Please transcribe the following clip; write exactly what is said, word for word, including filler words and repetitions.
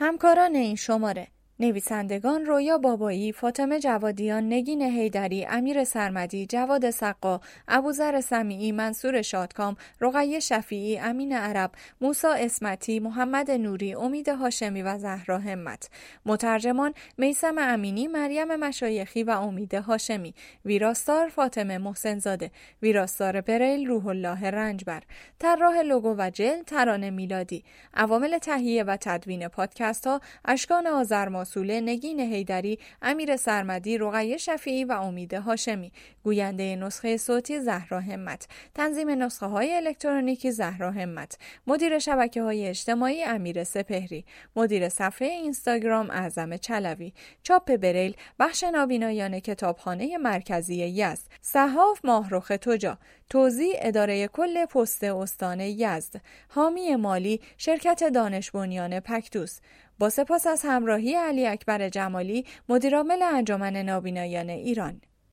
همکاران این شماره: نویسندگان رویا بابایی، فاطمه جوادیان، نگین حیدری، امیر سرمدی، جواد سقا، ابوذر سمیعی، منصور شادکام، رقیه شفیعی، امین عرب، موسی اسمتی، محمد نوری، امید هاشمی و زهرا همت. مترجمان: میثم امینی، مریم مشایخی و امید هاشمی. ویراستار: فاطمه محسنزاده. ویراستار بریل: روح الله رنجبر. طراح لوگو و جلد: ترانه میلادی. عوامل تهیه و تدوین پادکست ها: اشکان آذرما مسئول، نگین حیدری، امیر سرمدی، رقیه شفیعی و امید هاشمی. گوینده نسخه صوتی: زهرا همت. تنظیم نسخه های الکترونیکی: زهرا همت. مدیر شبکه های اجتماعی: امیر سپهری. مدیر صفحه اینستاگرام: اعظم چلوی. چاپ بریل: بخش نابینایان کتابخانه مرکزی یزد. صحاف: ماهرخ توجا. توزیع: اداره کل پست استان یزد. حامی مالی: شرکت دانش بنیان پکدوس. با سپاس از همراهی علی اکبر جمالی، مدیرعامل انجمن نابینایان ایران.